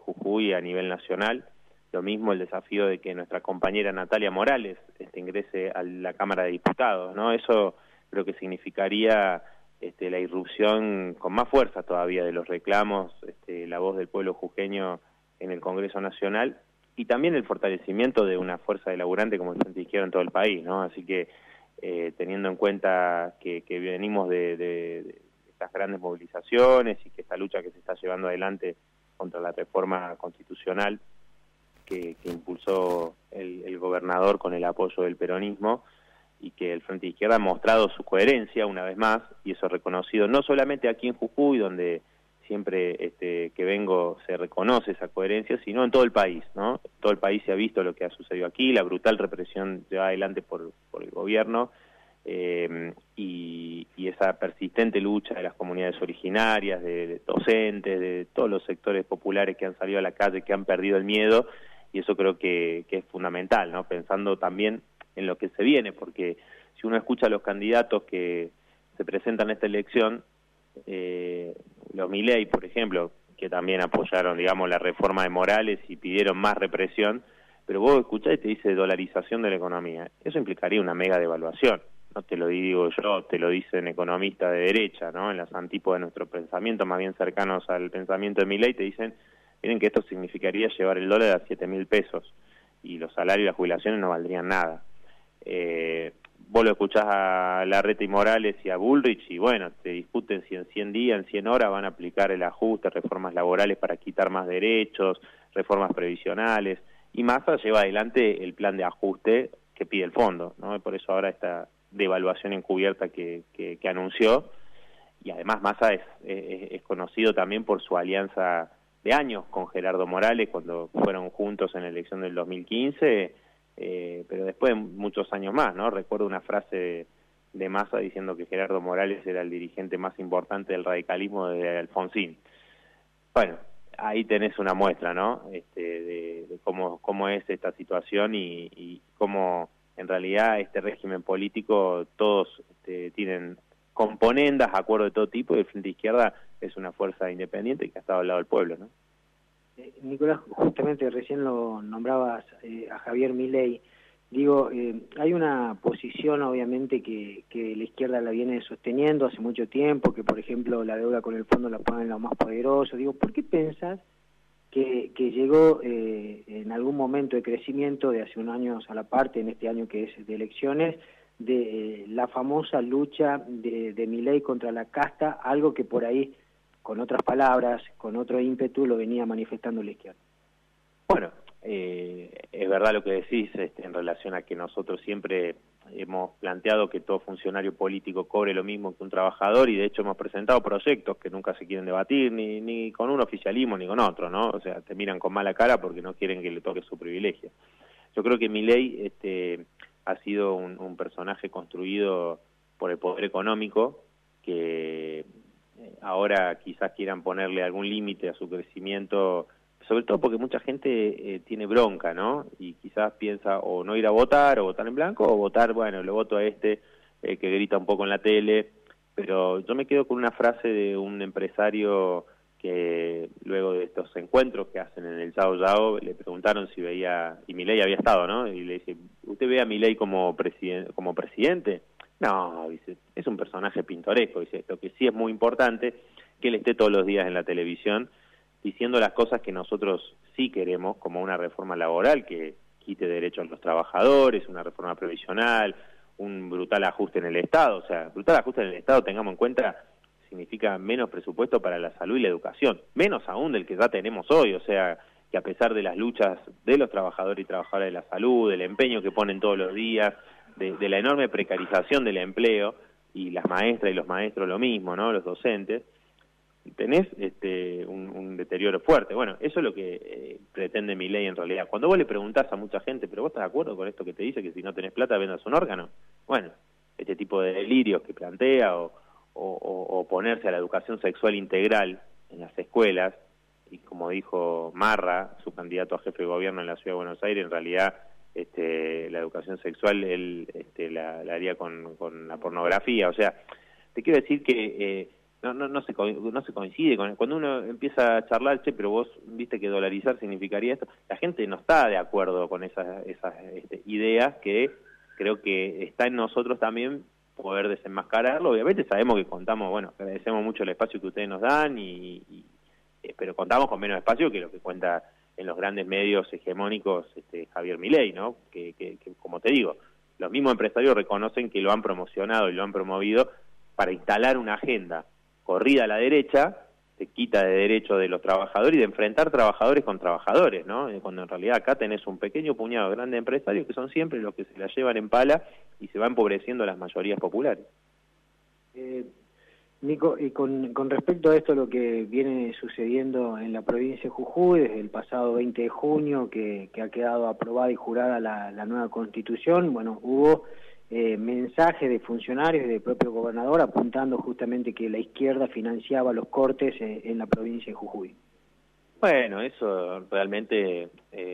Jujuy a nivel nacional. Lo mismo el desafío de que nuestra compañera Natalia Morales ingrese a la Cámara de Diputados, ¿no? Eso creo que significaría la irrupción con más fuerza todavía de los reclamos, la voz del pueblo jujeño en el Congreso Nacional, y también el fortalecimiento de una fuerza de laburante como el Frente Izquierda en todo el país, ¿no? Así que teniendo en cuenta que venimos de estas grandes movilizaciones y que esta lucha que se está llevando adelante contra la reforma constitucional que impulsó el gobernador con el apoyo del peronismo, y que el Frente Izquierda ha mostrado su coherencia una vez más, y eso reconocido no solamente aquí en Jujuy, donde siempre que vengo se reconoce esa coherencia, sino en todo el país, ¿no? Todo el país se ha visto lo que ha sucedido aquí, la brutal represión llevada adelante por el gobierno, y esa persistente lucha de las comunidades originarias, de docentes, de todos los sectores populares que han salido a la calle, que han perdido el miedo, y eso creo que es fundamental, ¿no? Pensando también en lo que se viene, porque si uno escucha a los candidatos que se presentan en esta elección, los Milei, por ejemplo, que también apoyaron, digamos, la reforma de Morales y pidieron más represión, pero vos escuchás y te dice dolarización de la economía. Eso implicaría una mega devaluación. No te lo digo yo, te lo dicen economistas de derecha, ¿no? En las antípodas de nuestro pensamiento, más bien cercanos al pensamiento de Milei, te dicen, miren que esto significaría llevar el dólar a 7.000 pesos y los salarios y las jubilaciones no valdrían nada. Vos lo escuchás a Larreta y Morales y a Bullrich y bueno, te discuten si en 100 días, en 100 horas van a aplicar el ajuste, reformas laborales para quitar más derechos, reformas previsionales, y Massa lleva adelante el plan de ajuste que pide el fondo, ¿no? Por eso ahora esta devaluación encubierta que anunció, y además Massa es conocido también por su alianza de años con Gerardo Morales cuando fueron juntos en la elección del 2015, pero después de muchos años más, ¿no? Recuerdo una frase de Massa diciendo que Gerardo Morales era el dirigente más importante del radicalismo desde Alfonsín. Bueno, ahí tenés una muestra, ¿no? De cómo es esta situación y cómo en realidad este régimen político todos tienen componendas, acuerdos de todo tipo, y el Frente Izquierda es una fuerza independiente que ha estado al lado del pueblo, ¿no? Nicolás, justamente recién lo nombrabas a Javier Milei. Digo, hay una posición obviamente que la izquierda la viene sosteniendo hace mucho tiempo, que por ejemplo la deuda con el fondo la ponen los más poderosos. Digo, ¿por qué pensás que llegó en algún momento de crecimiento de hace unos años a la parte, en este año que es de elecciones, de la famosa lucha de Milei contra la casta, algo que por ahí, con otras palabras, con otro ímpetu, lo venía manifestando la izquierda? Bueno, es verdad lo que decís en relación a que nosotros siempre hemos planteado que todo funcionario político cobre lo mismo que un trabajador, y de hecho hemos presentado proyectos que nunca se quieren debatir ni con un oficialismo ni con otro, ¿no? O sea, te miran con mala cara porque no quieren que le toque su privilegio. Yo creo que Milei ha sido un personaje construido por el poder económico, que ahora quizás quieran ponerle algún límite a su crecimiento, sobre todo porque mucha gente tiene bronca, ¿no? Y quizás piensa o no ir a votar, o votar en blanco, o votar, bueno, lo voto a que grita un poco en la tele. Pero yo me quedo con una frase de un empresario que luego de estos encuentros que hacen en el Yao Yao, le preguntaron si veía, y Milei había estado, ¿no? Y le dice, ¿usted ve a Milei como presidente? No, dice, es un personaje pintoresco, dice, lo que sí es muy importante, que él esté todos los días en la televisión diciendo las cosas que nosotros sí queremos, como una reforma laboral que quite derechos a los trabajadores, una reforma previsional, un brutal ajuste en el Estado. O sea, brutal ajuste en el Estado, tengamos en cuenta, significa menos presupuesto para la salud y la educación, menos aún del que ya tenemos hoy. O sea, que a pesar de las luchas de los trabajadores y trabajadoras de la salud, del empeño que ponen todos los días, de la enorme precarización del empleo, y las maestras y los maestros lo mismo, ¿no? Los docentes, tenés un deterioro fuerte. Bueno, eso es lo que pretende Milei en realidad. Cuando vos le preguntás a mucha gente, ¿pero vos estás de acuerdo con esto que te dice, que si no tenés plata vendas un órgano? Bueno, este tipo de delirios que plantea, o oponerse a la educación sexual integral en las escuelas, y como dijo Marra, su candidato a jefe de gobierno en la Ciudad de Buenos Aires, en realidad la educación sexual él la haría con la pornografía. O sea, te quiero decir que no se coincide con cuando uno empieza a charlar, che, pero vos viste que dolarizar significaría esto. La gente no está de acuerdo con esas ideas que creo que está en nosotros también poder desenmascararlo. Obviamente sabemos que contamos, bueno, agradecemos mucho el espacio que ustedes nos dan, pero contamos con menos espacio que lo que cuenta en los grandes medios hegemónicos Javier Milei, ¿no? Que como te digo, los mismos empresarios reconocen que lo han promocionado y lo han promovido para instalar una agenda corrida a la derecha, te quita de derecho de los trabajadores y de enfrentar trabajadores con trabajadores, ¿no? Cuando en realidad acá tenés un pequeño puñado de grandes empresarios que son siempre los que se la llevan en pala y se va empobreciendo a las mayorías populares. Nico, y con respecto a esto, lo que viene sucediendo en la provincia de Jujuy desde el pasado 20 de junio, que ha quedado aprobada y jurada la nueva Constitución, bueno, hubo mensajes de funcionarios y del propio gobernador apuntando justamente que la izquierda financiaba los cortes en la provincia de Jujuy. Bueno, eso realmente,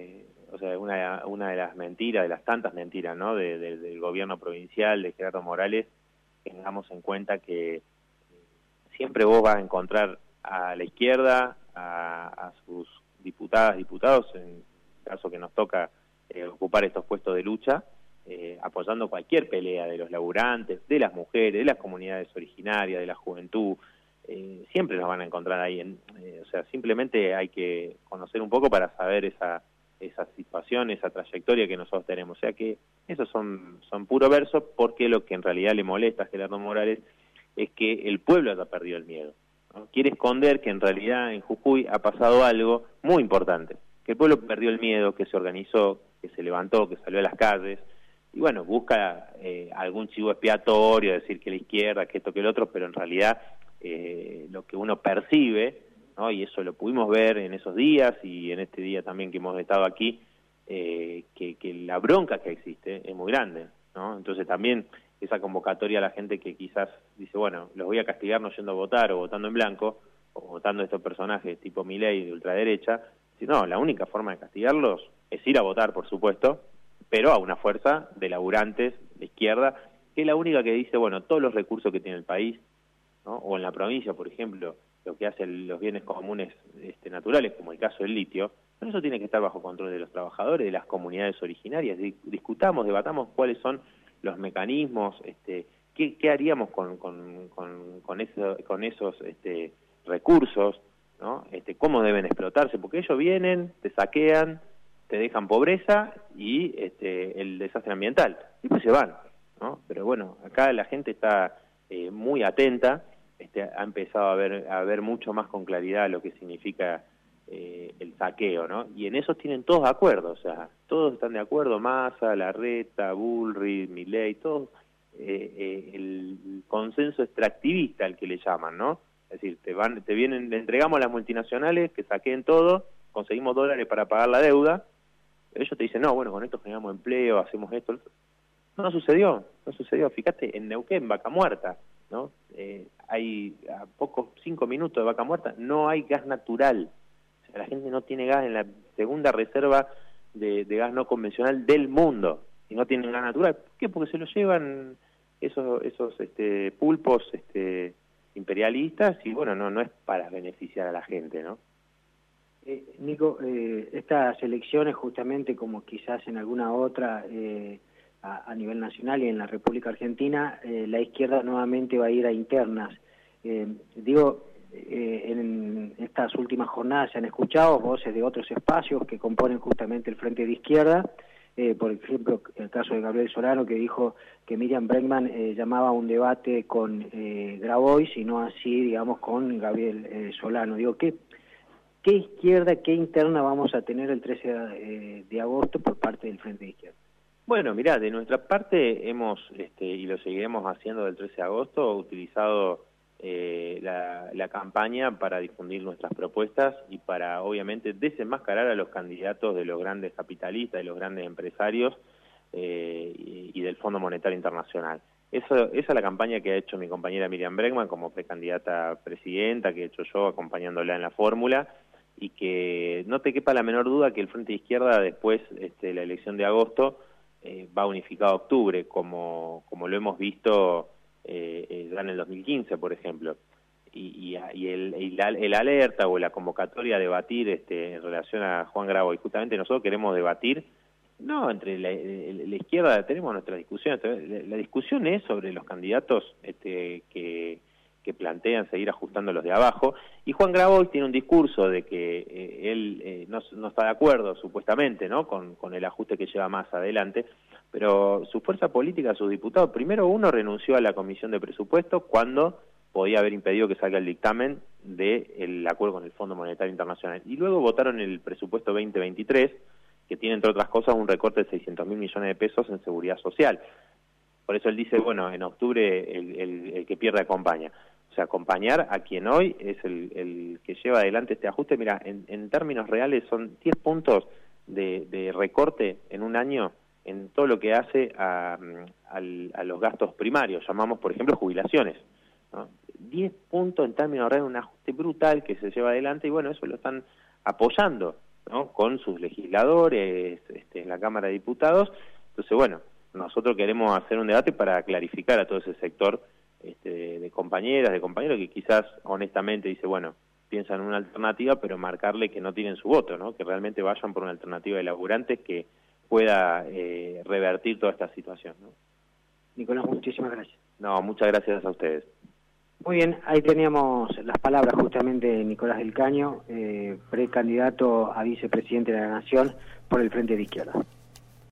o sea, una de las mentiras, de las tantas mentiras, ¿no? Del gobierno provincial, de Gerardo Morales, tengamos en cuenta que siempre vos vas a encontrar a la izquierda, a sus diputadas, diputados, en el caso que nos toca ocupar estos puestos de lucha, apoyando cualquier pelea de los laburantes, de las mujeres, de las comunidades originarias, de la juventud. Siempre nos van a encontrar ahí. O sea, simplemente hay que conocer un poco para saber esa situación, esa trayectoria que nosotros tenemos. O sea que esos son puro verso, porque lo que en realidad le molesta a Gerardo Morales es que el pueblo haya perdido el miedo, ¿no? Quiere esconder que en realidad en Jujuy ha pasado algo muy importante, que el pueblo perdió el miedo, que se organizó, que se levantó, que salió a las calles, y bueno, busca algún chivo expiatorio, decir que la izquierda, que esto, que el otro, pero en realidad lo que uno percibe, ¿no? Y eso lo pudimos ver en esos días y en este día también que hemos estado aquí, que la bronca que existe es muy grande, ¿no? Entonces también esa convocatoria a la gente que quizás dice, bueno, los voy a castigar no yendo a votar o votando en blanco, o votando a estos personajes tipo Milei de ultraderecha, no, la única forma de castigarlos es ir a votar, por supuesto, pero a una fuerza de laburantes de izquierda, que es la única que dice, bueno, todos los recursos que tiene el país, ¿no? O en la provincia, por ejemplo, lo que hacen los bienes comunes naturales, como el caso del litio, pero eso tiene que estar bajo control de los trabajadores, de las comunidades originarias. Discutamos, debatamos cuáles son los mecanismos, qué haríamos con esos recursos, ¿no? Cómo deben explotarse, porque ellos vienen, te saquean, te dejan pobreza y el desastre ambiental, y pues se van, ¿no? Pero bueno, acá la gente está muy atenta, ha empezado a ver mucho más con claridad lo que significa el saqueo, ¿no? Y en eso tienen todos de acuerdo, o sea, todos están de acuerdo, Massa, Larreta, Bullrich, Milei, todos, el consenso extractivista al que le llaman, ¿no? Es decir, le entregamos a las multinacionales que saqueen todo, conseguimos dólares para pagar la deuda, ellos te dicen, no, bueno, con esto generamos empleo, hacemos esto. No sucedió. Fíjate, en Neuquén, Vaca Muerta, ¿no? Hay a pocos 5 minutos de Vaca Muerta, no hay gas natural. O sea, la gente no tiene gas en la segunda reserva de gas no convencional del mundo, y no tienen gas natural. ¿Por qué? Porque se lo llevan esos pulpos imperialistas, y bueno, no es para beneficiar a la gente, ¿no? Nico, estas elecciones, justamente como quizás en alguna otra a nivel nacional y en la República Argentina, la izquierda nuevamente va a ir a internas. En estas últimas jornadas se han escuchado voces de otros espacios que componen justamente el Frente de Izquierda, por ejemplo, el caso de Gabriel Solano, que dijo que Miriam Bregman llamaba a un debate con Grabois y no así, digamos, con Gabriel Solano. Digo, ¿qué izquierda, qué interna vamos a tener el 13 de agosto por parte del Frente de Izquierda? Bueno, mirá, de nuestra parte hemos, y lo seguiremos haciendo del 13 de agosto, utilizado la campaña para difundir nuestras propuestas y para, obviamente, desenmascarar a los candidatos de los grandes capitalistas, de los grandes empresarios y del Fondo Monetario Internacional. Esa es la campaña que ha hecho mi compañera Miriam Bregman como precandidata a presidenta, que he hecho yo acompañándola en la fórmula, y que no te quepa la menor duda que el Frente de Izquierda, después de la elección de agosto, va unificado a octubre, como lo hemos visto ya en el 2015, por ejemplo. el alerta o la convocatoria a debatir en relación a Juan Grabois. Justamente nosotros queremos debatir, no entre la izquierda, tenemos nuestra discusión, la discusión es sobre los candidatos que plantean seguir ajustando los de abajo, y Juan Grabois tiene un discurso de que él no está de acuerdo, supuestamente, ¿no?, con el ajuste que lleva más adelante, pero su fuerza política, sus diputados, primero uno renunció a la Comisión de Presupuestos cuando podía haber impedido que salga el dictamen del acuerdo con el Fondo Monetario Internacional, y luego votaron el presupuesto 2023, que tiene, entre otras cosas, un recorte de 600.000 millones de pesos en seguridad social. Por eso él dice, bueno, en octubre el que pierde acompaña. O sea, acompañar a quien hoy es el que lleva adelante este ajuste. Mira, en términos reales son 10 puntos de recorte en un año en todo lo que hace a los gastos primarios, llamamos, por ejemplo, jubilaciones, ¿no? 10 puntos en términos reales, un ajuste brutal que se lleva adelante, y bueno, eso lo están apoyando, ¿no?, con sus legisladores en la Cámara de Diputados. Entonces, bueno, nosotros queremos hacer un debate para clarificar a todo ese sector de compañeras, de compañeros que quizás honestamente dice, bueno, piensan en una alternativa, pero marcarle que no tienen su voto, ¿no?, que realmente vayan por una alternativa de laburantes que pueda revertir toda esta situación, ¿no? Nicolás, muchísimas gracias. No, muchas gracias a ustedes. Muy bien, ahí teníamos las palabras justamente de Nicolás del Caño, precandidato a vicepresidente de la Nación por el Frente de Izquierda.